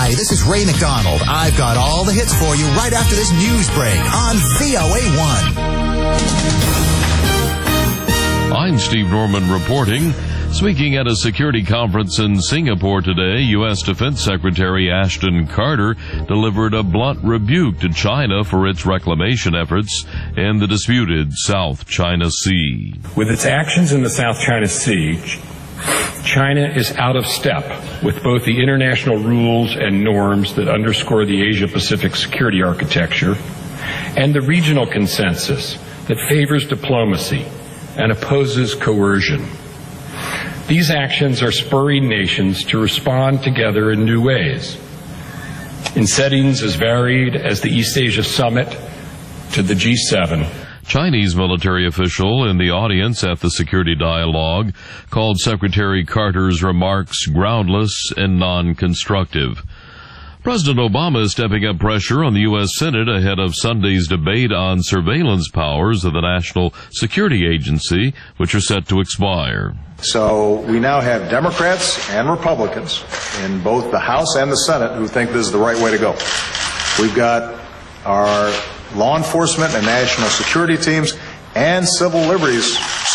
Hi, this is Ray McDonald. I've got all the hits for you right after this news break on VOA1. I'm Steve Norman reporting. Speaking at a security conference in Singapore today, U.S. Defense Secretary Ashton Carter delivered a blunt rebuke to China for its reclamation efforts in the disputed South China Sea. With its actions in the South China Sea, China is out of step with both the international rules and norms that underscore the Asia-Pacific security architecture and the regional consensus that favors diplomacy and opposes coercion. These actions are spurring nations to respond together in new ways, in settings as varied as the East Asia Summit to the G7. Chinese military official in the audience at the security dialogue called Secretary Carter's remarks groundless and non-constructive. President Obama is stepping up pressure on the U.S. Senate ahead of Sunday's debate on surveillance powers of the National Security Agency, which are set to expire. So we now have Democrats and Republicans in both the House and the Senate who think this is the right way to go. We've got our law enforcement and national security teams and civil liberties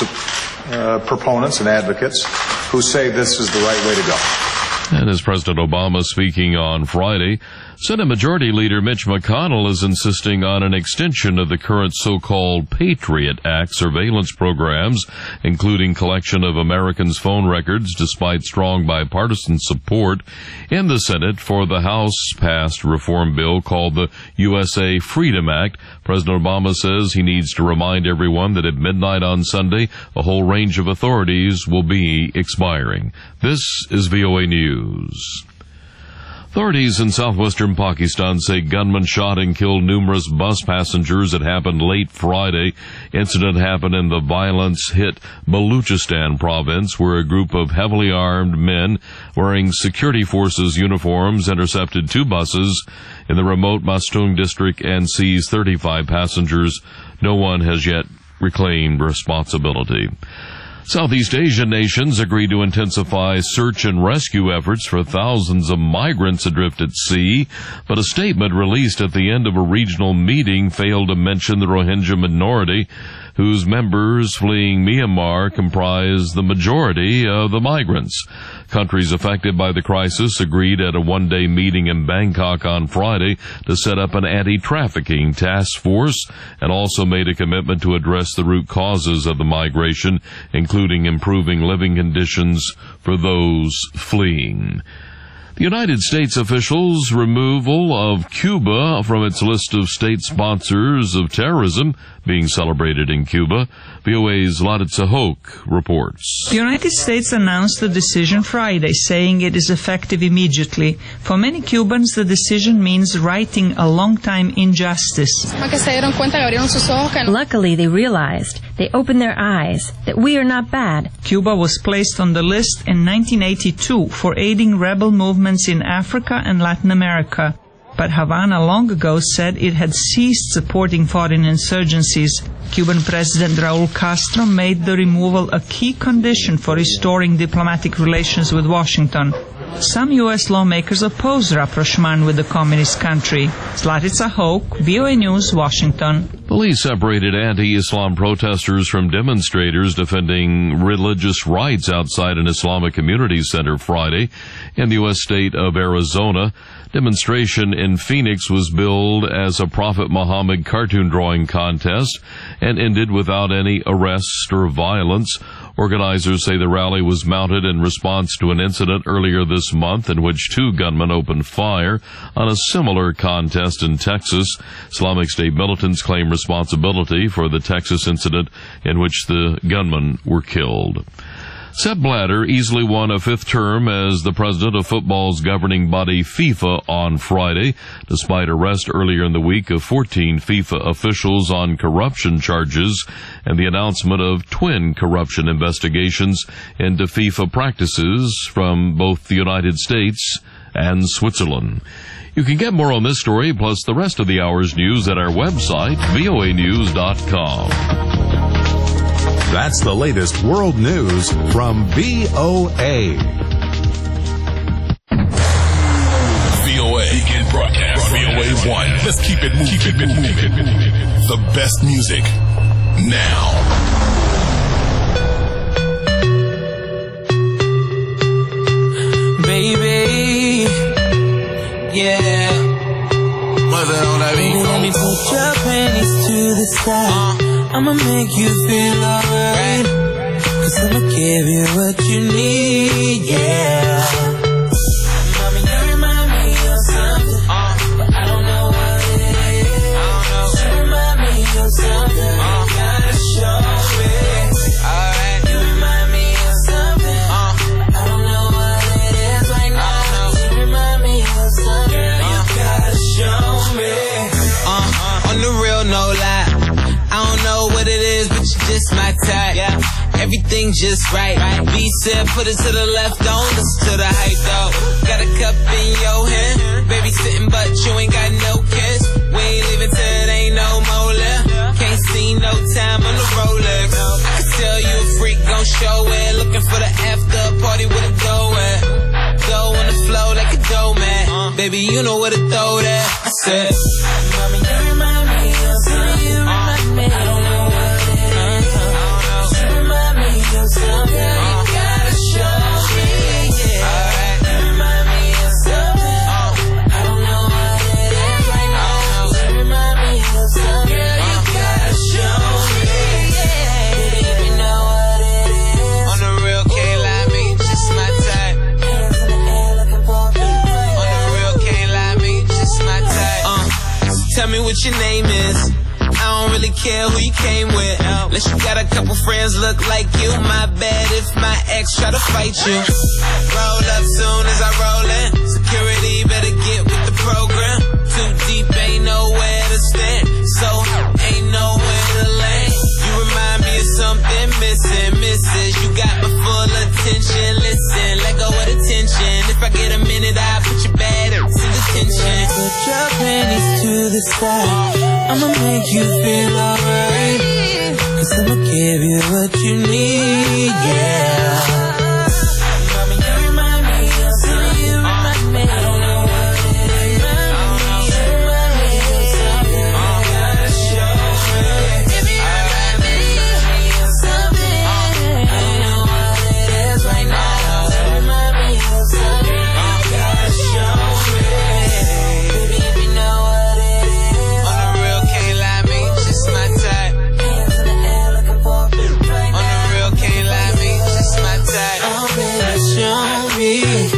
proponents and advocates who say this is the right way to go. And as President Obama speaking on Friday, Senate Majority Leader Mitch McConnell is insisting on an extension of the current so-called Patriot Act surveillance programs, including collection of Americans' phone records, despite strong bipartisan support in the Senate for the House-passed reform bill called the USA Freedom Act. President Obama says he needs to remind everyone that at midnight on Sunday, a whole range of authorities will be expiring. This is VOA News. Authorities in southwestern Pakistan say gunmen shot and killed numerous bus passengers. It happened late Friday. Incident happened in the violence-hit Baluchistan province, where a group of heavily armed men wearing security forces uniforms intercepted two buses in the remote Mastung district and seized 35 passengers. No one has yet reclaimed responsibility. Southeast Asian nations agreed to intensify search and rescue efforts for thousands of migrants adrift at sea, but a statement released at the end of a regional meeting failed to mention the Rohingya minority, whose members fleeing Myanmar comprise the majority of the migrants. Countries affected by the crisis agreed at a one-day meeting in Bangkok on Friday to set up an anti-trafficking task force and also made a commitment to address the root causes of the migration, including improving living conditions for those fleeing. The United States officials' removal of Cuba from its list of state sponsors of terrorism being celebrated in Cuba. VOA's Laritza Hoke reports. The United States announced the decision Friday, saying it is effective immediately. For many Cubans, the decision means righting a long-time injustice. Luckily, they realized, they opened their eyes, that we are not bad. Cuba was placed on the list in 1982 for aiding rebel movements in Africa and Latin America. But Havana long ago said it had ceased supporting foreign insurgencies. Cuban President Raul Castro made the removal a key condition for restoring diplomatic relations with Washington. Some U.S. lawmakers oppose rapprochement with the communist country. Laritza Hoke, VOA News, Washington. Police separated anti-Islam protesters from demonstrators defending religious rights outside an Islamic community center Friday in the U.S. state of Arizona. Demonstration in Phoenix was billed as a Prophet Muhammad cartoon drawing contest and ended without any arrests or violence. Organizers say the rally was mounted in response to an incident earlier this month in which two gunmen opened fire on a similar contest in Texas. Islamic State militants claim responsibility for the Texas incident in which the gunmen were killed. Sepp Blatter easily won a fifth term as the president of football's governing body FIFA on Friday, despite arrest earlier in the week of 14 FIFA officials on corruption charges and the announcement of twin corruption investigations into FIFA practices from both the United States and Switzerland. You can get more on this story, plus the rest of the hour's news at our website, voanews.com. That's the latest world news from VOA. Broadcast VOA1. Let's keep it moving. The best music now. Baby, yeah. Baby, let me put your panties to the side. I'ma make you feel alright. 'Cause I'ma give you what you need, yeah. Mommy, you remind me of something, but I don't know what it is. You remind me of something, you gotta show me. Alright. You remind me of something, but I don't know what it is right now. You remind me of something, you gotta show me. On the real, no lie. I don't know what it is, but you just my type. Yeah. Everything just right. B said put it to the left, don't listen to the hype though. Got a cup in your hand, baby sitting but you ain't got no kiss. We ain't leaving till it ain't no more left. Can't see no time on the Rolex. I can tell you a freak gon' show it. Looking for the after party with a dough at. Dough on the floor like a dough man. Baby you know where to throw that. I said, mommy you remind me of something. You remind me. I don't know what it is. You remind me of something. You gotta show me. Yeah. Alright. You remind me of something. I don't know what it is right now. You remind me of something. You gotta show me. Yeah. Baby, if you know what it is. On the real, can't lie, me just my type. Hands in the air looking for me. On the real, can't lie, me just my type. So tell me what your name is. I don't really care who you came with. Unless you got a couple friends look like you. My bad if my ex try to fight you. Roll up soon as I roll in. Security better get with the program. Too deep, ain't nowhere to stand. So ain't nowhere to land. You remind me of something missing, misses. You got my full attention. Listen, let go of the tension. If I get a minute, I'll put your bad to detention. Put your panties to the side. I'ma make you feel alright. 'Cause I'ma give you what you need, yeah. Mommy, you remind me of something. You remind me. I don't know what it is. You remind me of something. You gotta show me. Baby, you remind me of something. I don't know what it is right now. You remind me of something. You gotta show me. Baby, if you know what it is. On the real, can't lie, me just my type. Hands in the air looking for me right now. On the real, can't lie, me just my type. Oh baby, show me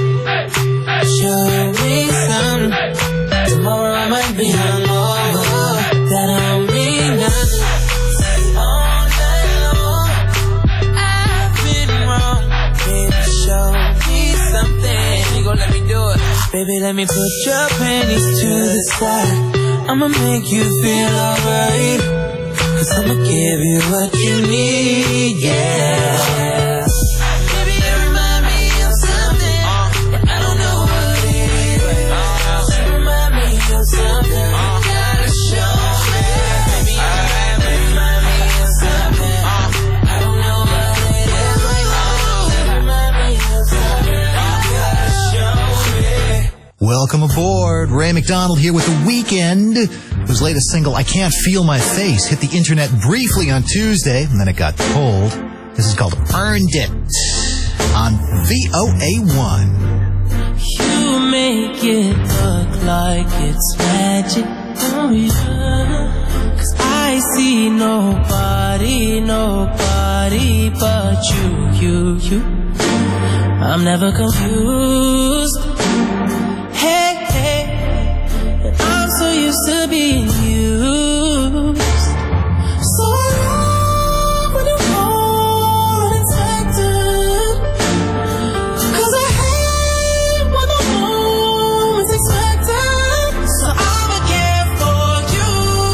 something. Tomorrow I might be hungover. That don't mean nothing. All night long I've been wrong. Baby, show me something. You gon' let me do it. Baby, let me put your panties to the side. I'ma make you feel alright. 'Cause I'ma give you what you need, yeah. Baby, you remind me of something, but I don't know what it is. You remind me of something, you gotta show me. Baby, you remind me of something, I don't know what it is right now. You remind me of something, you gotta show me. Welcome aboard. Ray McDonald here with The Weeknd, whose latest single, I Can't Feel My Face, hit the internet briefly on Tuesday, and then it got pulled. This is called Earned It on VOA1. You make it look like it's magic, oh yeah. 'Cause I see nobody but you. I'm never confused. Hey, and I'm so used to being used. So long when I'm all unexpected. 'Cause I hate when the moment's expected. So I'ma care for you.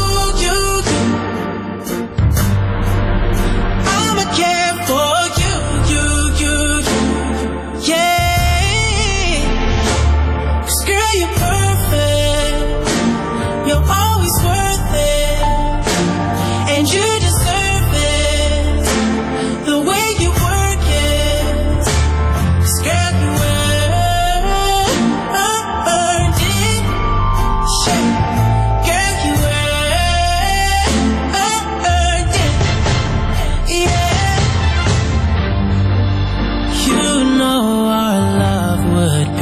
I'ma care for you. Yeah. 'Cause girl, you're perfect. You're always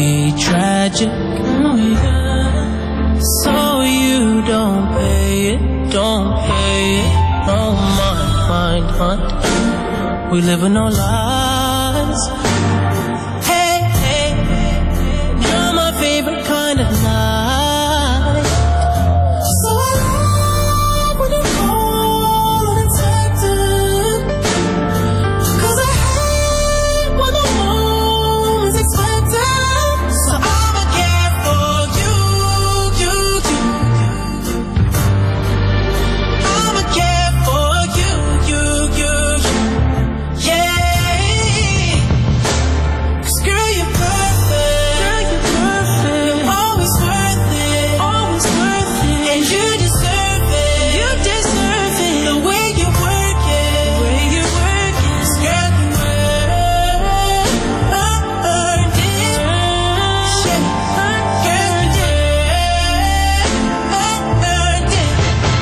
be tragic. Oh, yeah. So you don't pay it, don't pay it. Oh, mind. We live in no lies. Hey, hey, you're my favorite kind of night. So I love when you call unexpected, 'cause I hate when the moment's expected. So I'ma care for you. I'ma care for you. Yeah. 'Cause girl, you're perfect. You're always worth it. And you deserve it. The way you work it. 'Cause girl, you earned it. Shit. Girl, you earned it.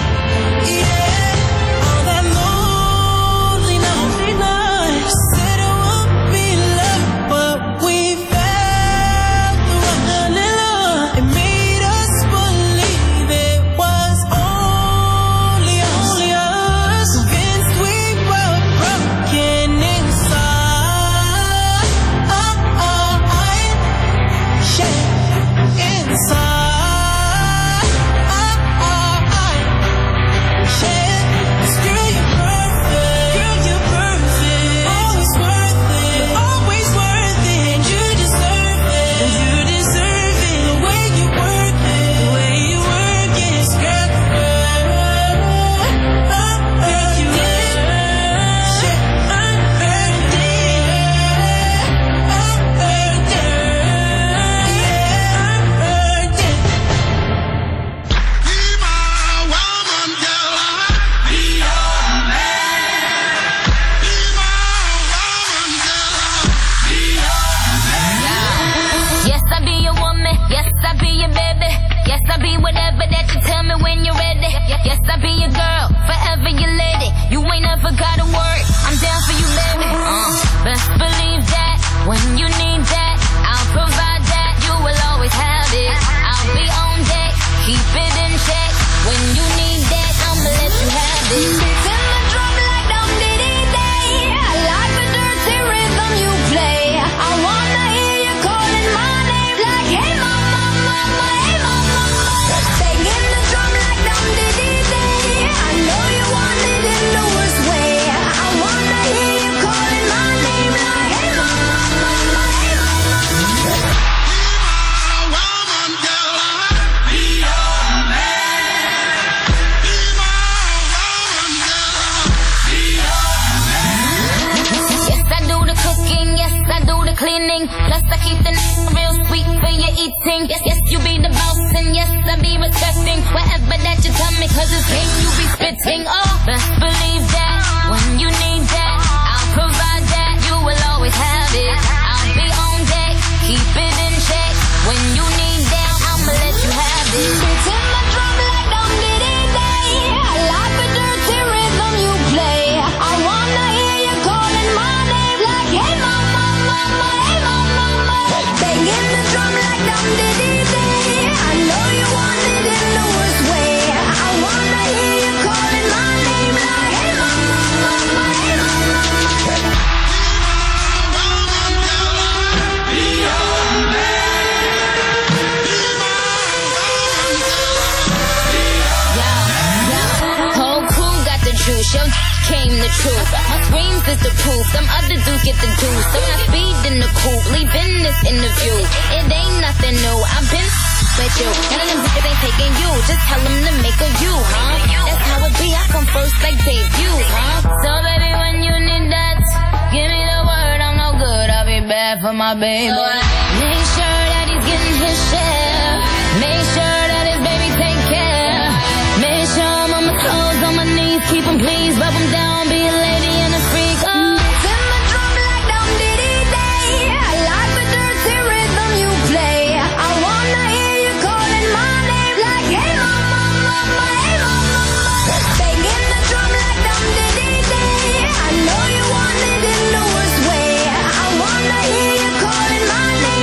Yeah. All that lonely night. Said it won't be love, but we felt the rush. It made us believe it was only us. Convinced we were broken inside. Yeah. Inside. Yeah. 'Cause girl, you're perfect. Always worth it. And you deserve it. The way you work it. 'Cause girl, you earned it. Shit. Earned it. Earned it. Earned it. Yes, I be your woman. Yes, I be your baby. Yes, I be whatever that you tell me when you're ready. Yes, I be your girl, forever your lady. You ain't never gotta worry. I'm down for you, baby. Best believe that when you need that, I'll provide that. You will always have it. I'll be on deck, keep it in check. When you need that, I'ma let you have it. Beats in the drum like dum diddy day. I like the dirty rhythm you play. I wanna hear you calling my name like, hey mama, mama, hey mama. Banging the drum like dum diddy day. I know you want it in the worst way. I wanna hear you calling my name like, hey mama, mama, hey mama. Yes, I do the cooking, yes, I do the cleaning. Plus I keep the real sweet for your eating. Yes, yes, you be the boss and yes, I be respecting whatever that you tell me, 'cause it's game you be spitting. Oh, best believe that when you need that, I'll provide that. You will always have it. I'll be on deck, keep it in check. When you need that, I'ma let you have it. Beats in the drum like dum diddy day. I like the dirty rhythm you play. I wanna hear you calling my name like, hey mama, mama, hey mama. Banging the drum like dum diddy day. I know you want it in the worst way. I wanna hear you calling my name like, hey mama, mama, hey mama. Whole crew got the juice, yo came the truth. My screams is the proof, some other dudes get the juice. So I speed in the coupe, leaving this interview. It ain't nothing new, I've been with you. None of them bitches ain't taking you, just tell them to make a you, huh? That's how it be, I come first like debut, huh? So baby, when you need that, give me the word, I'm no good, I'll be bad for my baby. Make sure that he's getting his share. Make sure that his baby take care. Make sure I'm on my toes, on my knees, keep him please, rub him down, be a lady and a freak. Oh. Beats in the drum like dum diddy day. I like the dirty rhythm you play. I wanna hear you calling my name like, hey mama, mama, hey mama. Banging the drum like dum diddy day. I know you want it in the worst way. I wanna hear you calling my name.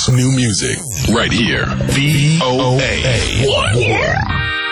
best new music right here. VOA1.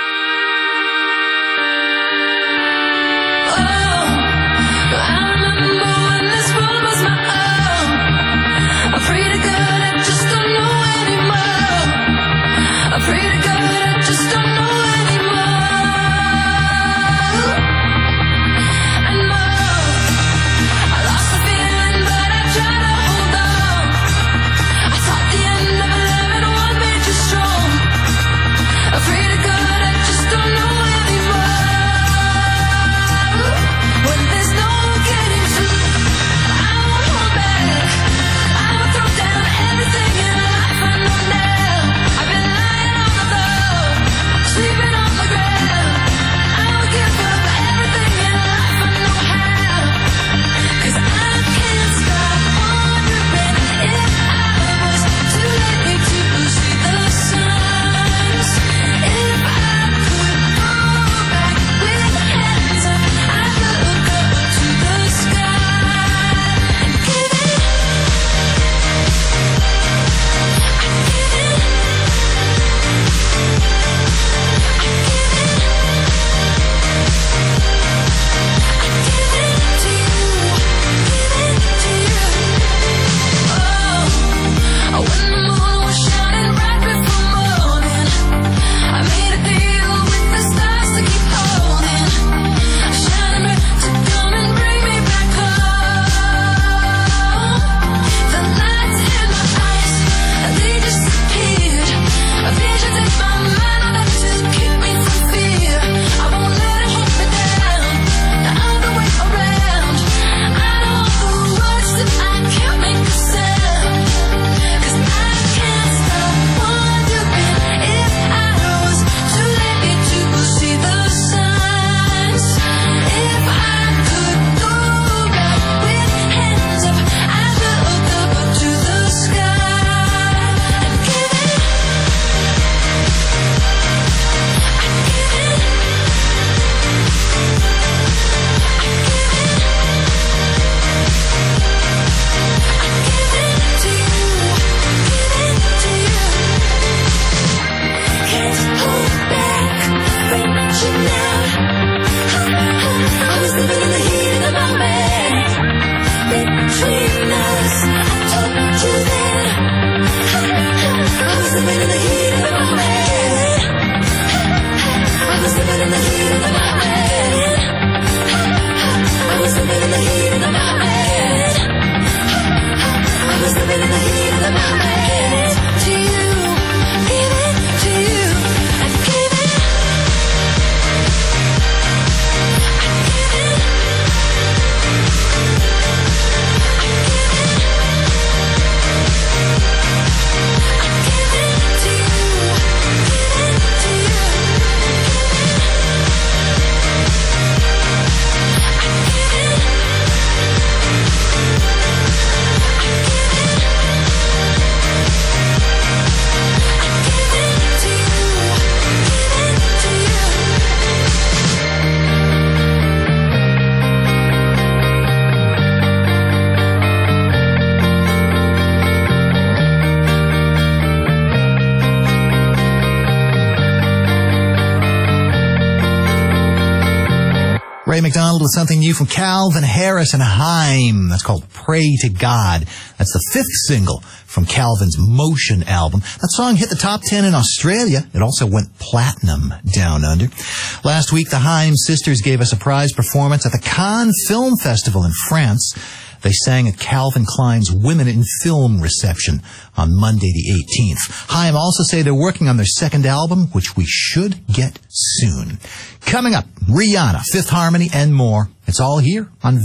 Ray McDonald with something new from Calvin Harris and Haim. That's called Pray to God. That's the 5th single from Calvin's Motion album. That song hit the top 10 in Australia. It also went platinum down under. Last week, the Haim sisters gave a surprise performance at the Cannes Film Festival in France. They sang at Calvin Klein's Women in Film reception on Monday the 18th. Haim also say they're working on their 2nd album, which we should get soon. Coming up, Rihanna, Fifth Harmony, and more. It's all here on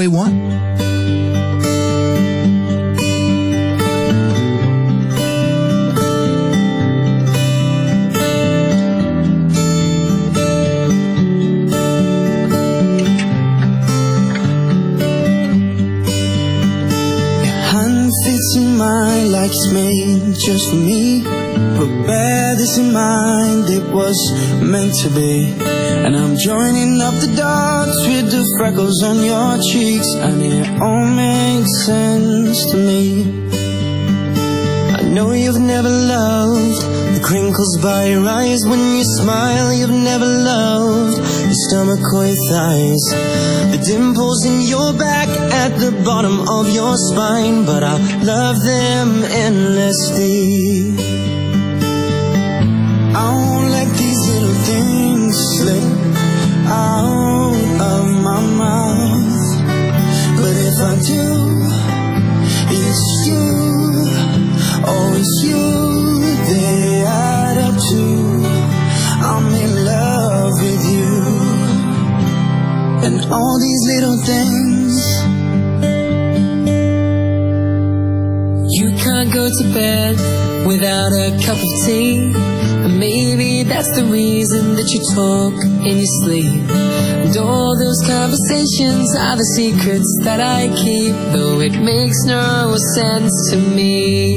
VOA1. Like it's made just for me, but bear this in mind, it was meant to be. And I'm joining up the dots with the freckles on your cheeks, and it all makes sense to me. I know you've never loved the crinkles by your eyes when you smile. You've never loved your stomach or your thighs, the dimples in your back at the bottom of your spine. But I love them endlessly. I won't let these little things slip out of my mouth. But if I do, it's you, oh it's you, they add up to I'm in love with you. And all these little things. You can't go to bed without a cup of tea, and maybe that's the reason that you talk in your sleep. And all those conversations are the secrets that I keep, though it makes no sense to me.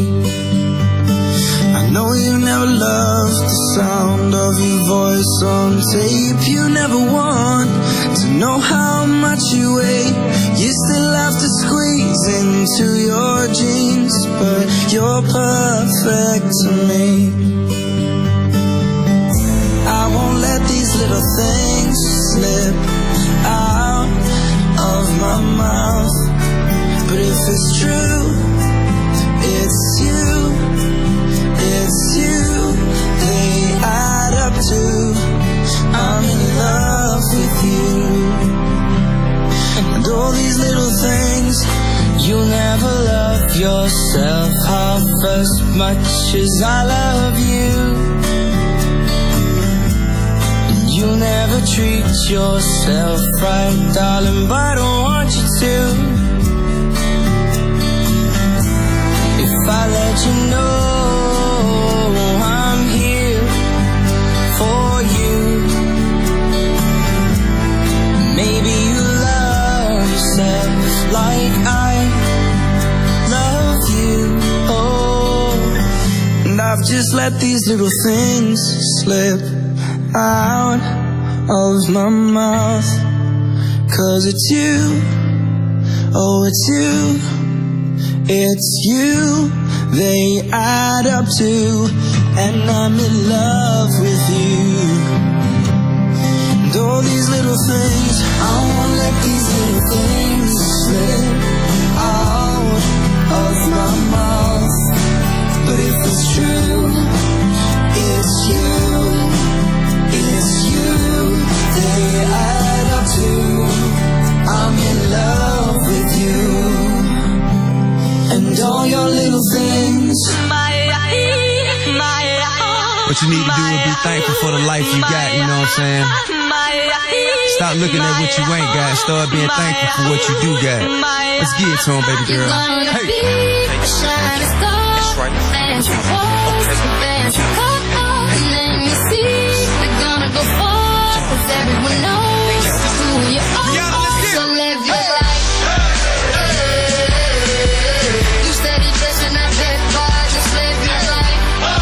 I know you never loved the sound of your voice on tape. You never want to know how much you weigh. You still have to squeeze into your jeans, but you're perfect to me. I won't let these little things slip out of my mouth. But if it's true, it's you, it's you, they add up to I'm in love with you. And all these little things, you'll never love yourself half as much as I love you. You'll never treat yourself right, darling, but I don't want you to. If I let you know I'm here for you, maybe you love yourself like I love you. Oh, and I've just let these little things slip out of my mouth. 'Cause it's you, oh it's you, it's you, they add up to, and I'm in love with you. And all these little things, I won't let these little things slip out of my mouth. But if it's true, it's you, it's you, they add up to I'm in love with you. And all your little things. What you need to do is be thankful for the life you got, you know what I'm saying? Stop looking at what you ain't got, start being thankful for what you do got. Let's get it to him, baby girl. Hey. That's Everyone knows who you are, so live your life. You steady dressing that bed bar, just live your life.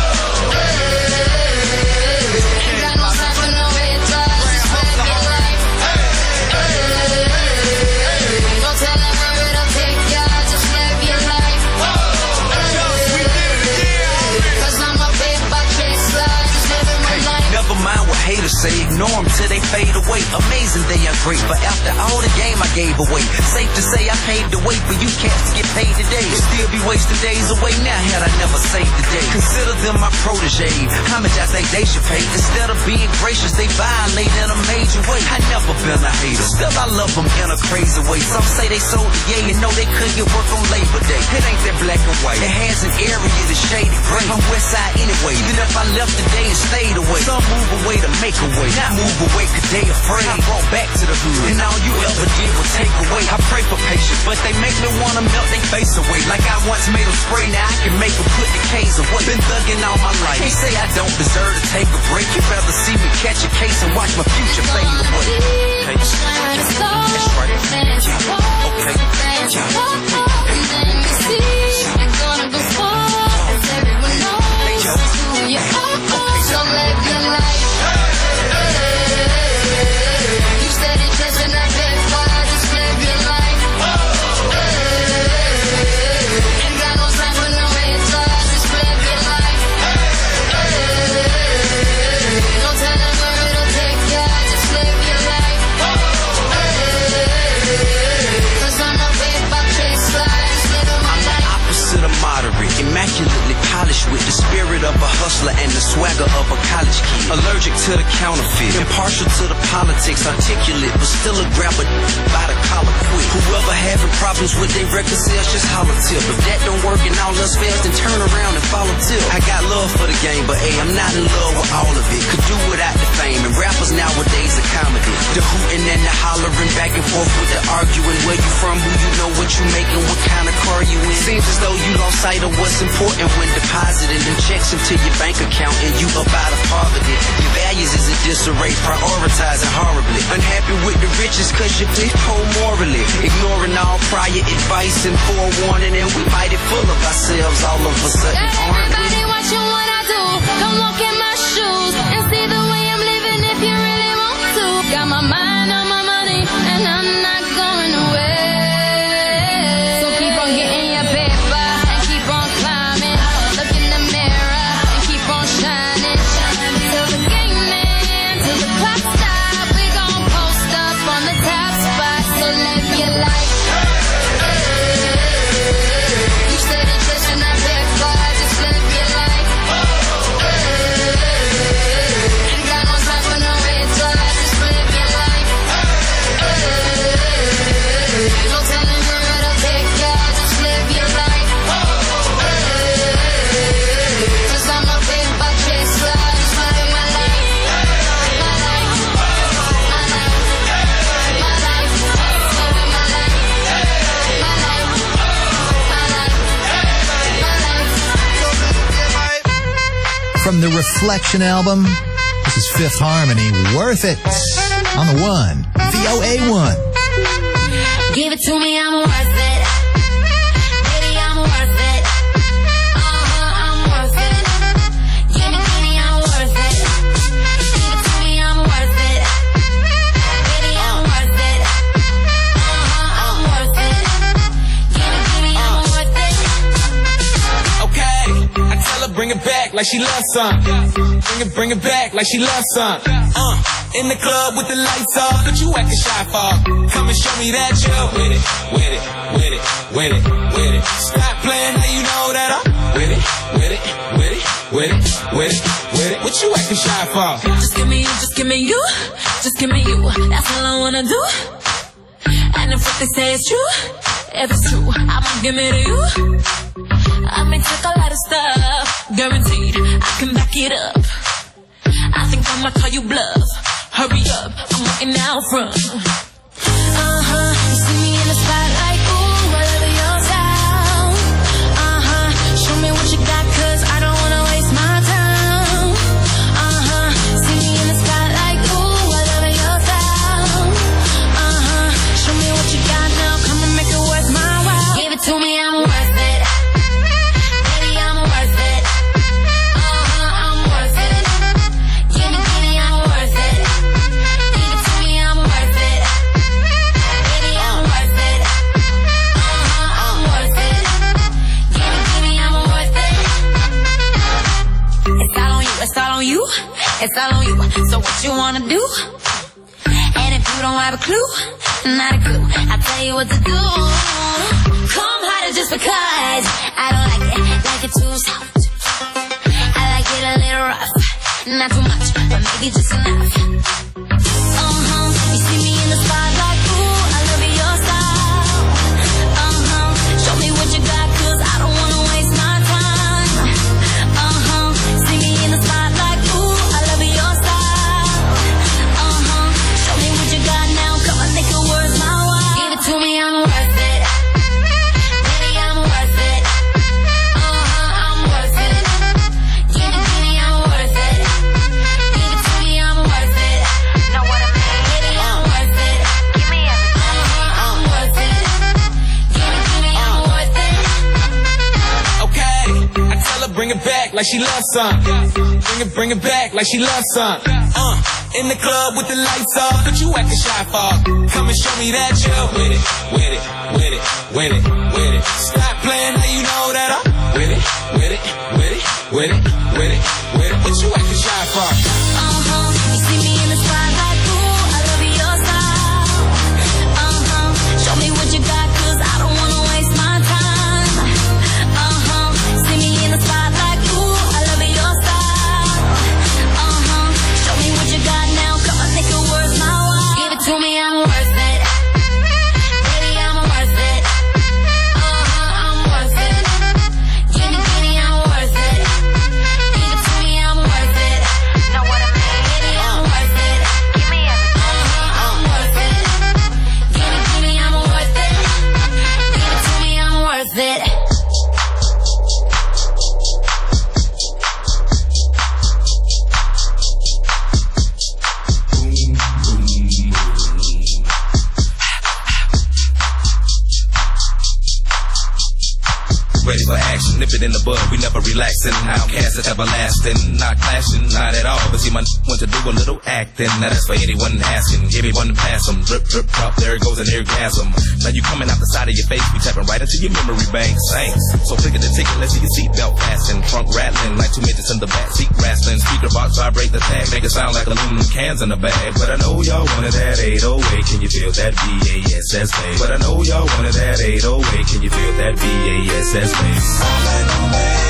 Ain't got no time for no haters, just live your life. Don't tell them where it'll take ya, just live your life. 'Cause I'm a paper chaser, just living my life. Never mind what haters say, ignore them till they fade away. Amazing they are great, but after all the game I gave away. Safe to say I paved the way for you cats to get paid today. Still be wasting days away now had I never saved the day. Consider them my protege, how much I think they should pay. Instead of being gracious, they violate in a major way. I never been a hater, still I love them in a crazy way. Some say they sold the yay and know they couldn't get work on Labor Day. It ain't that black and white, it has an area that's shaded gray. I'm west side anyway, even if I left today and stayed away. Some move away to make a way, not move away cause they afraid. I brought back to the hood, and all you ever did was take away. I pray for patience, but they make me wanna melt they face away. Like I once made them spray, now I can make them put the K's away. Been thugging all my life, can't say I don't deserve to take a break. You'd rather see me catch a case and watch my future fade away. Okay. That's right. Okay. And then you see, you're gonna go far, as everyone knows who you are, so live your life. You steady dressing that bed bar, just live your life. Ain't got no time for no haters, just live swagger of a college kid. Allergic to the counterfeit, impartial to the politics, articulate, but still a grabber by the collar quick. Whoever having problems with their record sales, just holler tip. If that don't work and all else fails, then turn around and follow tip. I got love for the game, but hey, I'm not in love with all of it. Could do without the fame, and rappers nowadays are comedy. The hooting and the hollering, back and forth with the arguing. Where you from, who you know, what you making, what kind of car you in. Seems as though you lost sight of what's important when depositing them checks into your bank account and you up out of poverty. Your values is in disarray, prioritizing horribly. Unhappy with the riches cause you play poor morally. Ignoring all prior advice and forewarning, and we mighty full of ourselves all of a sudden, aren't we? Everybody watching what I do, come walk in my shoes and see the way I'm living if you really want to. Got my mind on my money and I'm not going away. So keep on getting your paper and keep on climbing. Look in the mirror and keep on shining. Till the game ends, till the clock stops, we gon' post up on the top spot. So live your life. You said it just in that paper, just live your life. Ain't got no time for no answer, just live your life. No telling you where to take ya, just live your life. Cause I'm a paper chaser, just living my life. My life, my life, my life, living my life. My life, my life, my life. From the Reflection album, this is Fifth Harmony, Worth It, on the one, VOA1. Give it to me, I'm worth it. Baby, I'm worth it. I'm worth it. Give me, I'm worth it. Give it to me, I'm worth it. Baby, I'm worth it. I'm worth it. Give me, I'm worth it. Okay, I tell her bring it back like she loves some. Bring it back like she loves some. In the club with the lights off, but you acting shy for. Come and show me that you're with it, with it, with it, with it, with it. Stop playing, now you know that I'm with it, with it, with it, with it, with it, with it. What you acting shy for? Just give me you, just give me you, just give me you. That's all I wanna do. And if what they say is true, if it's true, I'ma give it to you. I may take a lot of stuff, guaranteed I can back it up. I think I'ma call you bluff. Hurry up, I'm waiting out front. You see me in the spotlight, ooh, I love your style. Show me what you got, cause I don't wanna waste my time. See me in the spotlight, ooh, I love your style. Show me what you got now, come and make it worth my while. Give it to me, I'm worth it. Baby, I'm worth it. I'm worth it. Give me, I'm worth it. Give it to me, I'm worth it. Baby, I'm worth it. I'm worth it. Give me, I'm worth it. It's all on you, it's all on you, it's all on you. So what you wanna do? And if you don't have a clue, not a clue, I'll tell you what to do. Come harder just because I don't like it too soft. I like it a little rough, not too much, but maybe just enough. You see me in the spotlight, ooh, I love your style. Show me what you got, cause I don't wanna waste my time. See me in the spotlight, ooh, I love your style. Show me what you got now, come on, make it worth my while. Give it to me, I'm worth it. Baby, I'm worth it. I'm worth it. Give me, I'm worth it. Give it to me, I'm worth it. Know what I mean? Baby, I'm worth it. Give me everything. I'm worth it. Give me, I'm worth it. Okay, I tell her bring it back like she loves some. Bring it back like she loves some. In the club with the lights off, but you acting shy for. Come and show me that you're with it, with it, with it, with it, with it. Stop playing, now you know that I'm with it, with it, with it, with it, with it, with it. What you acting shy for? You see me in the spotlight, ooh, I love your style. Show me what you got, cause I don't wanna waste my time. See me in the spotlight, ooh, I love your style. it in the bud, we never relaxing. Outcast is everlasting, not clashing, not at all. But see, my want to do a little acting. Now that's for anyone asking, everyone pass them. Drip, drip, drop, there it goes an orgasm. Now you coming out the side of your face, we tapping right into your memory bank. Thanks. So click the ticket, let's see your seatbelt fasten. Trunk rattling like 2 midgets in the back seat wrestling. Speaker box vibrate the tag, make it sound like aluminum cans in the bag. But I know y'all wanted that 808, can you feel that BASS bass? But I know y'all wanted that 808, can you feel that BASS bass?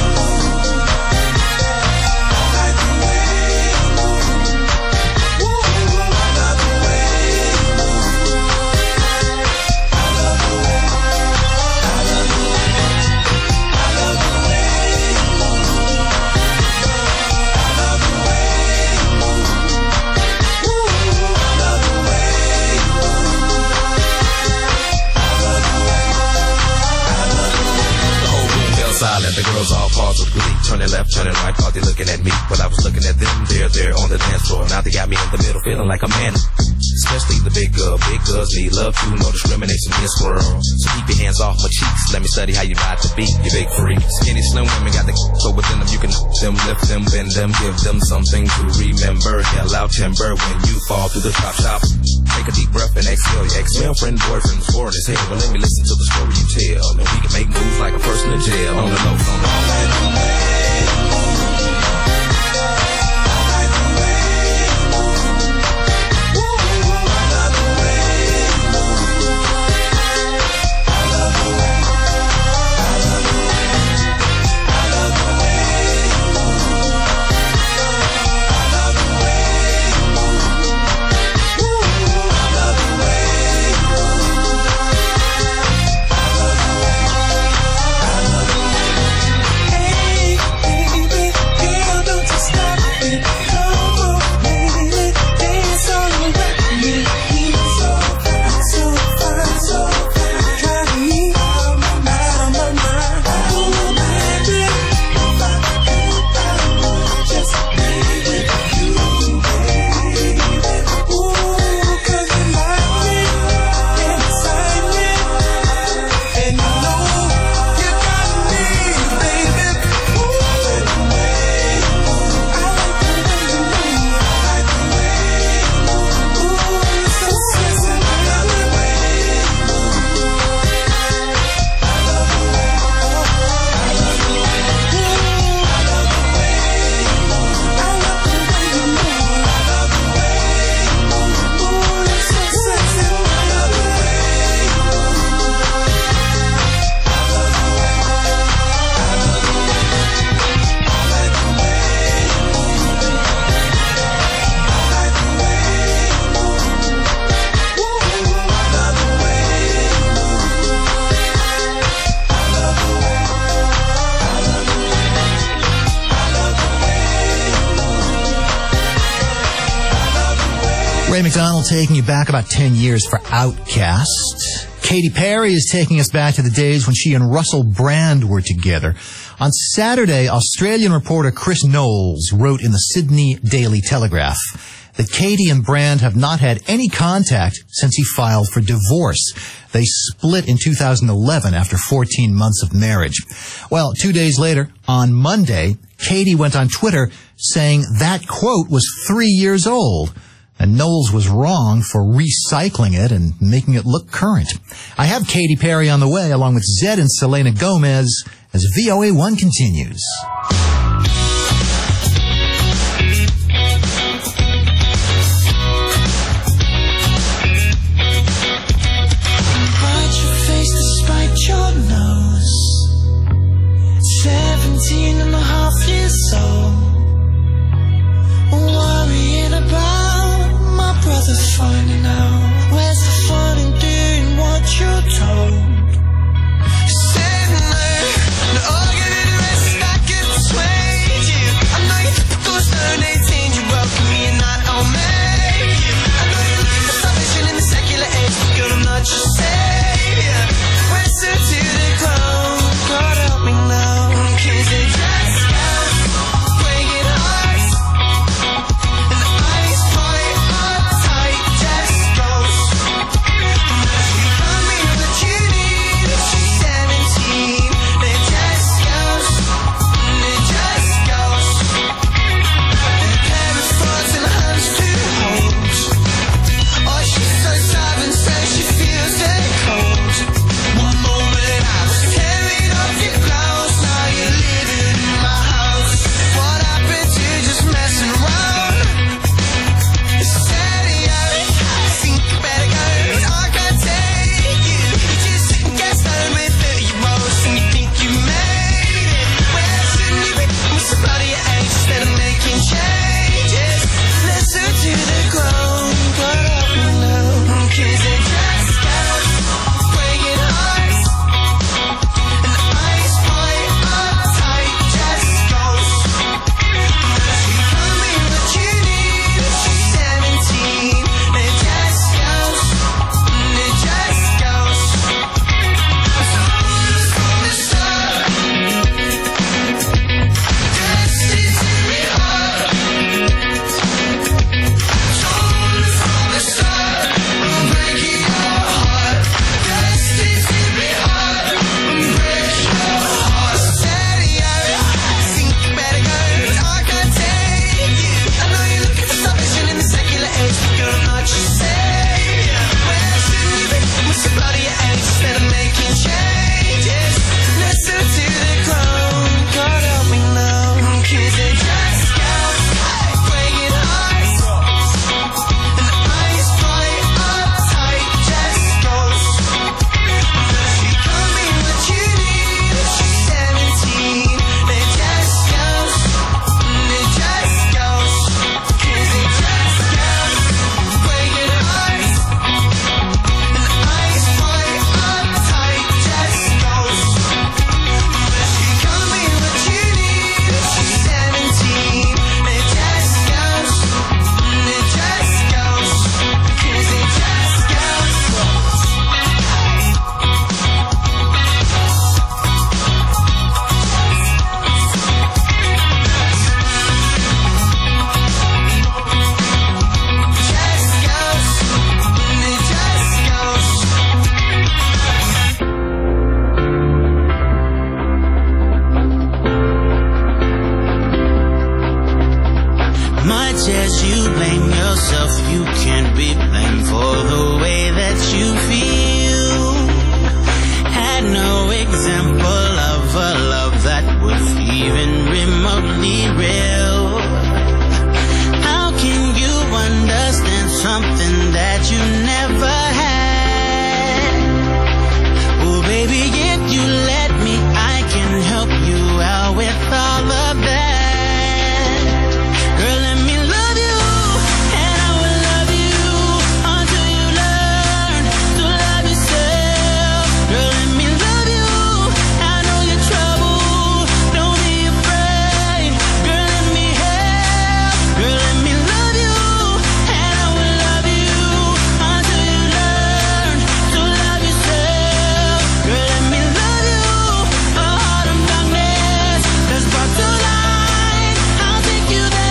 Silent, the girls all paused with glee. Turning left, turning right, thought they looking at me. But I was looking at them, they're on the dance floor. Now they got me in the middle, feeling like a man. Especially the big girls need love too, no discrimination, be a squirrel. So keep your hands off my cheeks, let me study how you ride the beat, you big freak. Skinny, slim women got the so within them, you can them, lift them, bend them, give them something to remember. Yell out timber when you fall through the top shop. Take a deep breath and exhale. Your ex-girlfriend, boyfriend was foreign as hell. But let me listen to the story you tell, and we can make moves like a person in jail. On the low, on the low. Ray McDonald taking you back about 10 years for Outkast. Katy Perry is taking us back to the days when she and Russell Brand were together. On Saturday, Australian reporter Chris Knowles wrote in the Sydney Daily Telegraph that Katy and Brand have not had any contact since he filed for divorce. They split in 2011 after 14 months of marriage. Well, 2 days later, on Monday, Katy went on Twitter saying that quote was 3 years old. And Knowles was wrong for recycling it and making it look current. I have Katy Perry on the way, along with Zed and Selena Gomez, as VOA1 continues. Hide your face despite your nose. 17 and a half years old. Worrying about my brother's finding out. Where's the fun in doing what you're told? Sitting there, and I'll give you the rest I can Much as you blame yourself, you can't be blamed for the way that you feel. Had no example of a love that was even remotely real. How can you understand something that you never had? Oh baby, if you let me, I can help you out with all of that. Girl, let me love you, and I will love you until you learn to love yourself. Girl, let me love you, I know you're trouble, don't be afraid. Girl, let me help. Girl, let me love you, and I will love you until you learn to love yourself. Girl, let me love you, a heart of darkness that's brought to light. I'll take you there.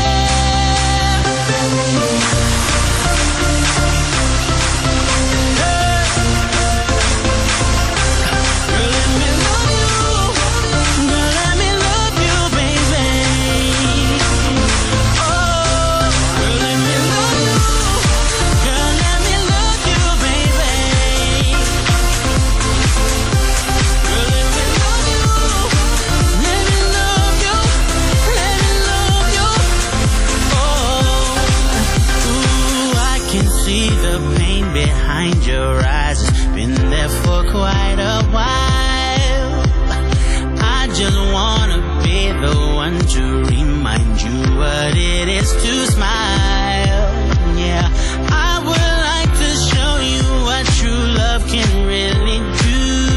See the pain behind your eyes. It's been there for quite a while. I just wanna be the one to remind you what it is to smile. Yeah, I would like to show you what true love can really do.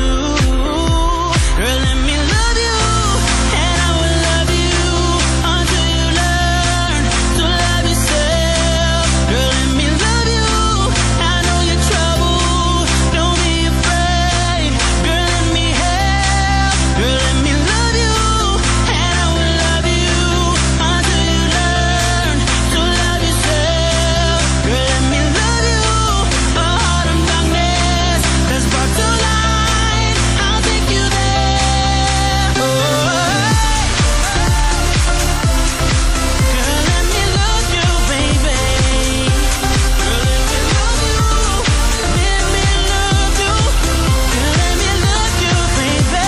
Girl, let me love you, and I will love you until you learn to love yourself. Girl, let me love you, I know you're trouble, don't be afraid. Girl, let me help. Girl, let me love you, and I will love you until you learn to love yourself. Girl, let me love you, a heart of darkness that's brought to light. I'll take you there. Oh, girl, let me love you, baby. Girl, let me love you. Let me love you. Girl, let me love you, baby.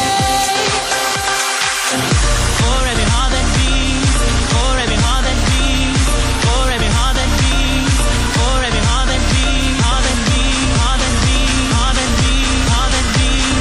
For every heart that beats, for every heart that beats, for every heart that beats, for every heart that beats, heart that beats, heart that beats, heart that beats, heart that beats.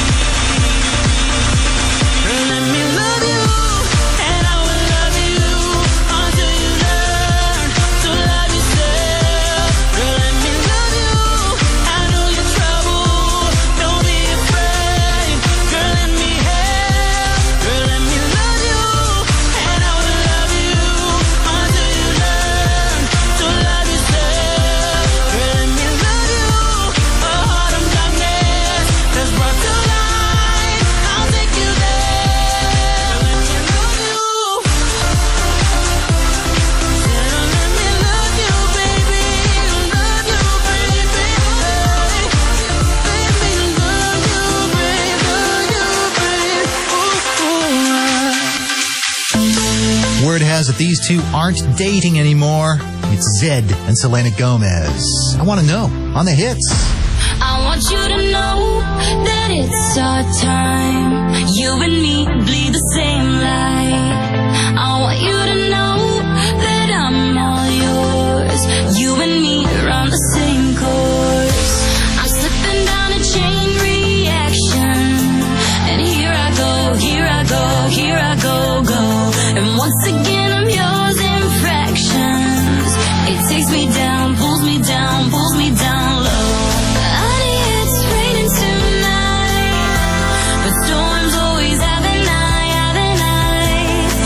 Girl, let me love you, and I will love you until you learn to love yourself. Girl, let me love you, I know you're trouble, don't be afraid. Girl, let me help. Girl, let me love you, and I will love you until you learn to love yourself. Girl, let me love you, a heart of darkness that's brought to light. I'll take you there. Let me love you. Let me love you, baby. Love you, baby. Let me love you, baby. Word has it these two aren't dating anymore. It's Zed and Selena Gomez. I want to know on the hits. I want you to know that it's our time. You and me bleed the same light. I want you to know that I'm all yours. You and me are on the same course. I'm slipping down a chain reaction, and here I go, here I go, here I go, go. And once again I'm yours in fractions. It takes me down, pulls me down, pulls me down low. Honey, it's raining tonight, but storms always have a night, have a night.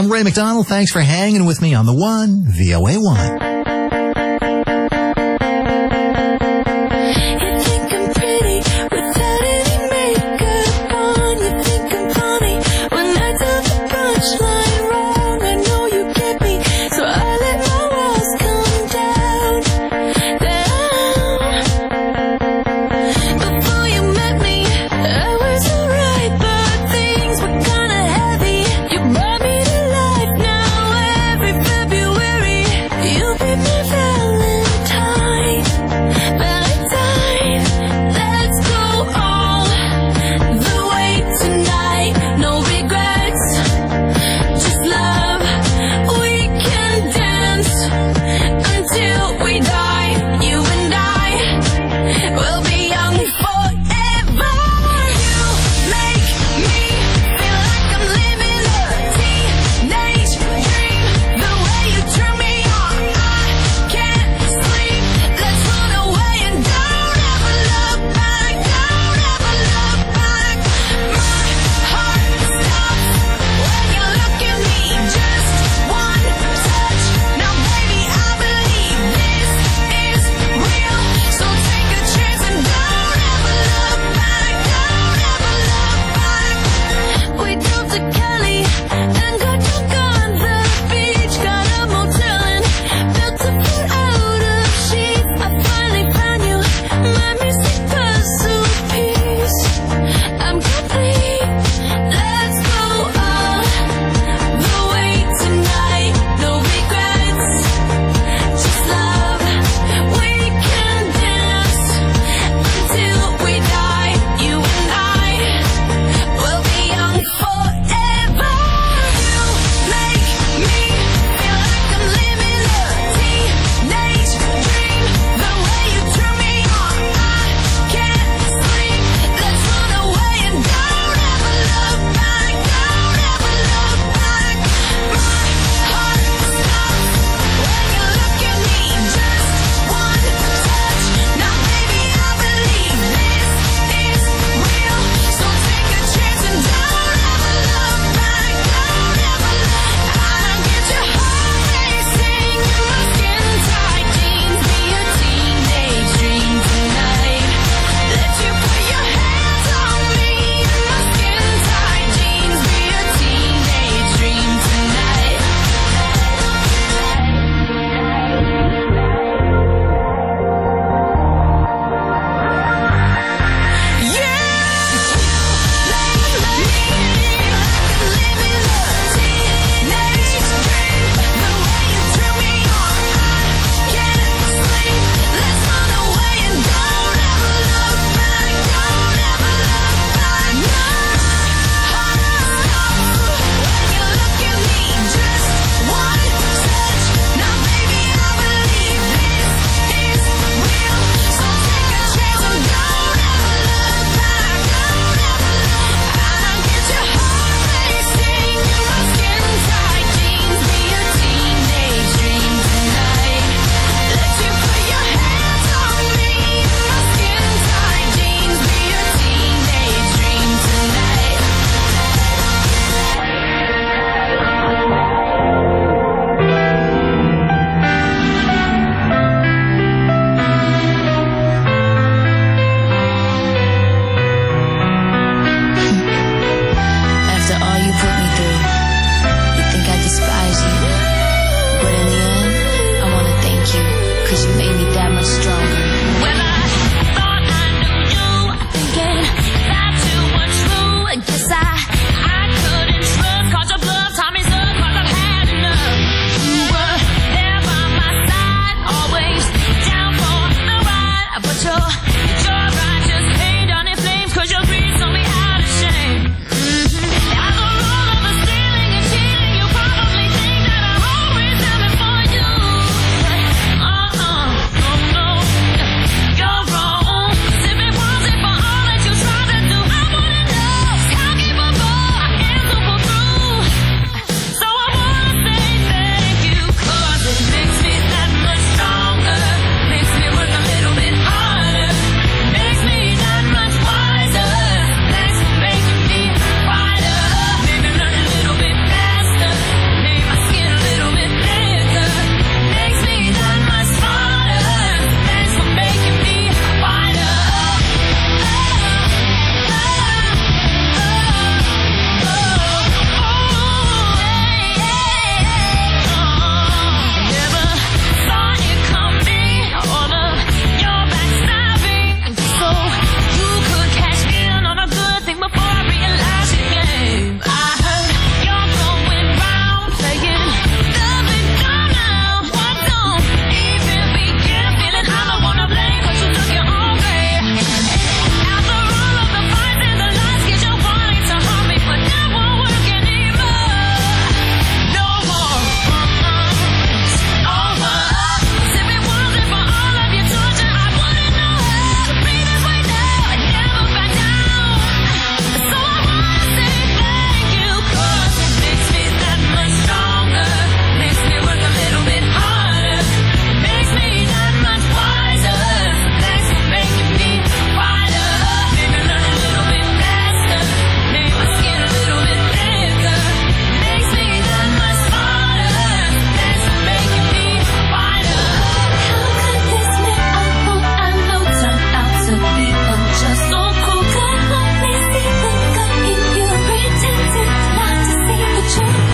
I'm Ray McDonald. Thanks for hanging with me on the One, VOA1.